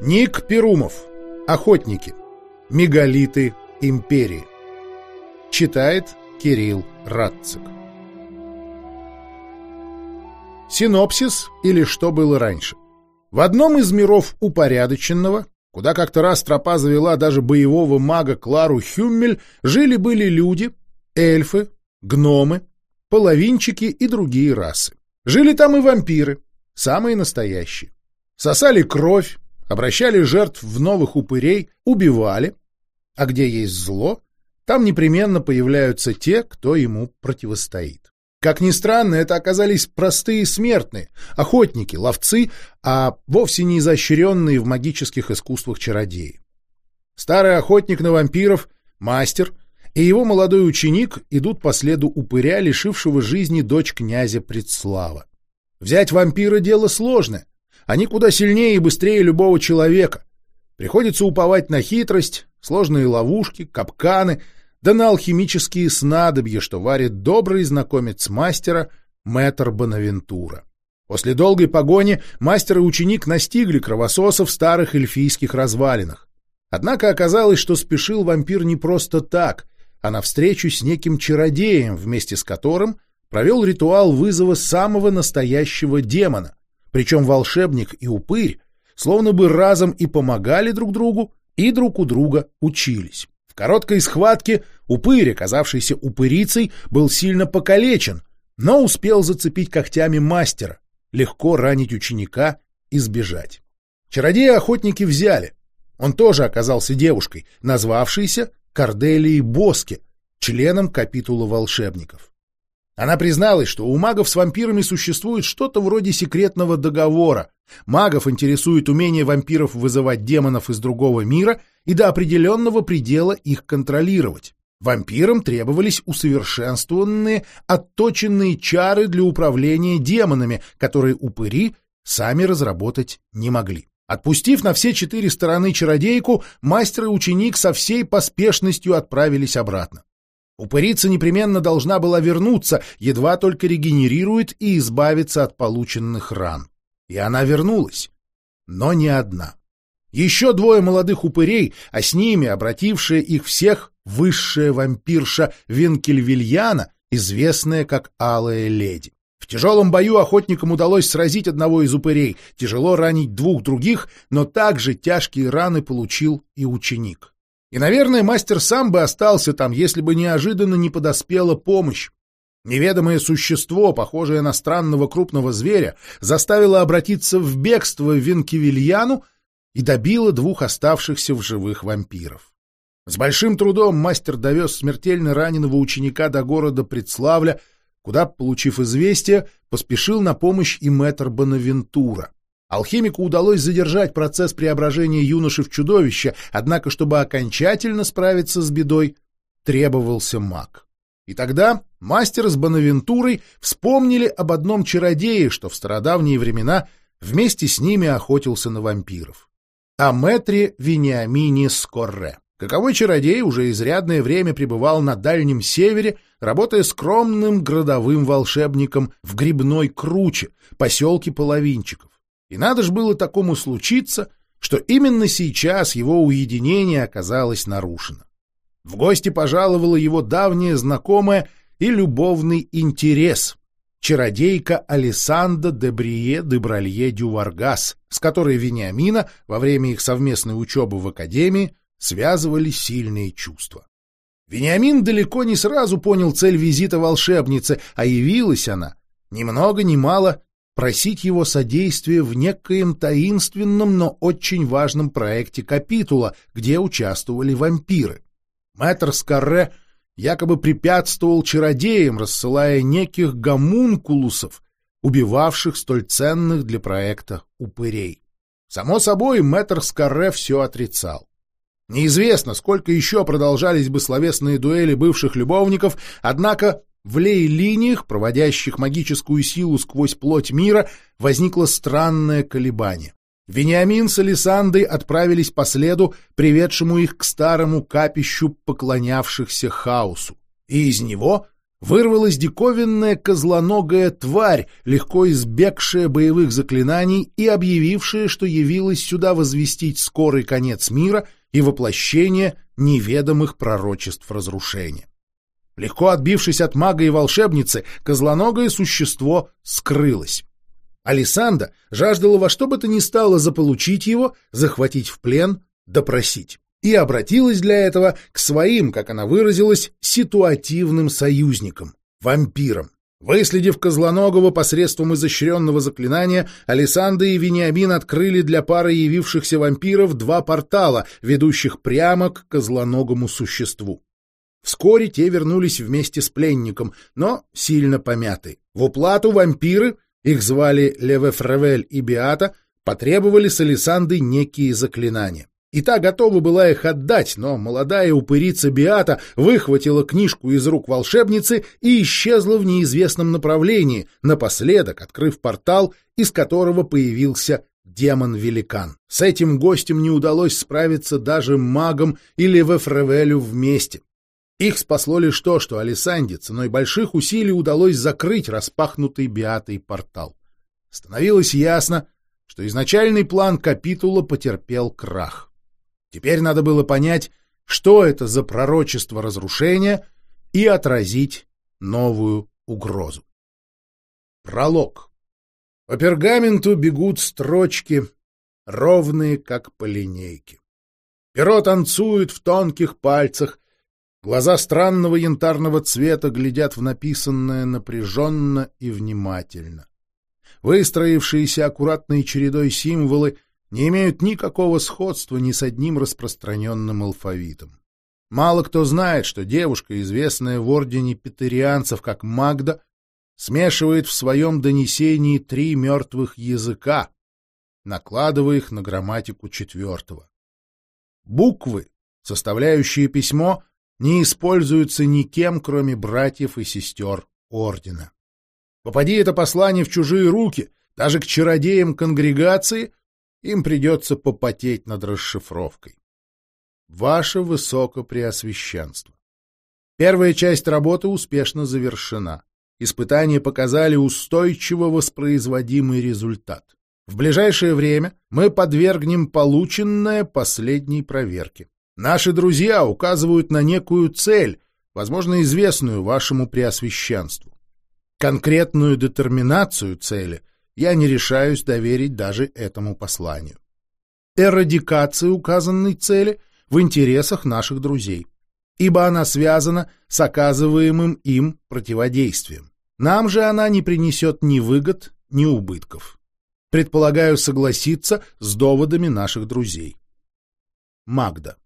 Ник Перумов. Охотники. Мегалиты империи. Читает Кирилл Радцик. Синопсис или что было раньше. В одном из миров упорядоченного, куда как-то раз тропа завела даже боевого мага Клару Хюммель, жили-были люди, эльфы, гномы, половинчики и другие расы. Жили там и вампиры, самые настоящие. Сосали кровь, обращали жертв в новых упырей, убивали. А где есть зло, там непременно появляются те, кто ему противостоит. Как ни странно, это оказались простые смертные, охотники, ловцы, а вовсе не изощренные в магических искусствах чародеи. Старый охотник на вампиров, мастер, и его молодой ученик идут по следу упыря, лишившего жизни дочь князя Предслава. Взять вампира — дело сложное. Они куда сильнее и быстрее любого человека. Приходится уповать на хитрость, сложные ловушки, капканы, да на алхимические снадобья, что варит добрый знакомец мастера мэтр Бонавентура. После долгой погони мастер и ученик настигли кровососов в старых эльфийских развалинах. Однако оказалось, что спешил вампир не просто так, а навстречу с неким чародеем, вместе с которым провел ритуал вызова самого настоящего демона. Причем волшебник и упырь словно бы разом и помогали друг другу, и друг у друга учились. В короткой схватке упырь, оказавшийся упырицей, был сильно покалечен, но успел зацепить когтями мастера, легко ранить ученика и сбежать. Чародея-охотники взяли. Он тоже оказался девушкой, назвавшейся Корделией Боске, членом капитула волшебников. Она призналась, что у магов с вампирами существует что-то вроде секретного договора. Магов интересует умение вампиров вызывать демонов из другого мира и до определенного предела их контролировать. Вампирам требовались усовершенствованные, отточенные чары для управления демонами, которые упыри сами разработать не могли. Отпустив на все 4 стороны чародейку, мастер и ученик со всей поспешностью отправились обратно. Упырица непременно должна была вернуться, едва только регенерирует и избавиться от полученных ран. И она вернулась. Но не одна. Еще 2 молодых упырей, а с ними обратившая их всех высшая вампирша Винкельвильяна, известная как Алая Леди. В тяжелом бою охотникам удалось сразить одного из упырей, тяжело ранить 2 других, но также тяжкие раны получил и ученик. И, наверное, мастер сам бы остался там, если бы неожиданно не подоспела помощь. Неведомое существо, похожее на странного крупного зверя, заставило обратиться в бегство Винкельвильяну и добило 2 оставшихся в живых вампиров. С большим трудом мастер довез смертельно раненого ученика до города Предславля, куда, получив известие, поспешил на помощь и мэтр Бонавентура. Алхимику удалось задержать процесс преображения юноши в чудовище, однако, чтобы окончательно справиться с бедой, требовался маг. И тогда мастер с Бонавентурой вспомнили об одном чародее, что в стародавние времена вместе с ними охотился на вампиров. О мэтре Вениамине Скорре. Каковой чародей уже изрядное время пребывал на Дальнем Севере, работая скромным городовым волшебником в Грибной Круче, поселке половинчиков. И надо ж было такому случиться, что именно сейчас его уединение оказалось нарушено. В гости пожаловала его давняя знакомая и любовный интерес — чародейка Алессандра де Брие де Бралье дю Варгас, с которой Вениамина во время их совместной учебы в академии связывали сильные чувства. Вениамин далеко не сразу понял цель визита волшебницы, а явилась она ни много ни мало просить его содействия в некоем таинственном, но очень важном проекте капитула, где участвовали вампиры. Мэтр Скорре якобы препятствовал чародеям, рассылая неких гомункулусов, убивавших столь ценных для проекта упырей. Само собой, мэтр Скорре все отрицал. Неизвестно, сколько еще продолжались бы словесные дуэли бывших любовников, однако в лей-линиях, проводящих магическую силу сквозь плоть мира, возникло странное колебание. Вениамин с Алессандрой отправились по следу, приведшему их к старому капищу поклонявшихся хаосу, и из него вырвалась диковинная козлоногая тварь, легко избегшая боевых заклинаний и объявившая, что явилась сюда возвестить скорый конец мира и воплощение неведомых пророчеств разрушения. Легко отбившись от мага и волшебницы, козлоногое существо скрылось. Алисанда жаждала во что бы то ни стало заполучить его, захватить в плен, допросить. И обратилась для этого к своим, как она выразилась, ситуативным союзникам — вампирам. Выследив козлоногого посредством изощренного заклинания, Алисанда и Вениамин открыли для пары явившихся вампиров 2 портала, ведущих прямо к козлоногому существу. Вскоре те вернулись вместе с пленником, но сильно помяты. В уплату вампиры, их звали Левефревель и Беата, потребовали с Алисанды некие заклинания. И та готова была их отдать, но молодая упырица Беата выхватила книжку из рук волшебницы и исчезла в неизвестном направлении, напоследок открыв портал, из которого появился демон-великан. С этим гостем не удалось справиться даже магам или Левефревелю вместе. Их спасло лишь то, что Алисанде ценой больших усилий удалось закрыть распахнутый Беатой портал. Становилось ясно, что изначальный план Капитула потерпел крах. Теперь надо было понять, что это за пророчество разрушения, и отразить новую угрозу. Пролог. По пергаменту бегут строчки, ровные, как по линейке. Перо танцует в тонких пальцах, глаза странного янтарного цвета глядят в написанное напряженно и внимательно. Выстроившиеся аккуратной чередой символы не имеют никакого сходства ни с одним распространенным алфавитом. Мало кто знает, что девушка, известная в ордене петерианцев как Магда, смешивает в своем донесении 3 мертвых языка, накладывая их на грамматику 4-го. Буквы, составляющие письмо, не используются никем, кроме братьев и сестер ордена. Попади это послание в чужие руки, даже к чародеям конгрегации, им придется попотеть над расшифровкой. Ваше Высокопреосвященство. Первая часть работы успешно завершена. Испытания показали устойчиво воспроизводимый результат. В ближайшее время мы подвергнем полученное последней проверке. Наши друзья указывают на некую цель, возможно, известную вашему Преосвященству. Конкретную детерминацию цели я не решаюсь доверить даже этому посланию. Эрадикация указанной цели в интересах наших друзей, ибо она связана с оказываемым им противодействием. Нам же она не принесет ни выгод, ни убытков. Предполагаю согласиться с доводами наших друзей. Магда.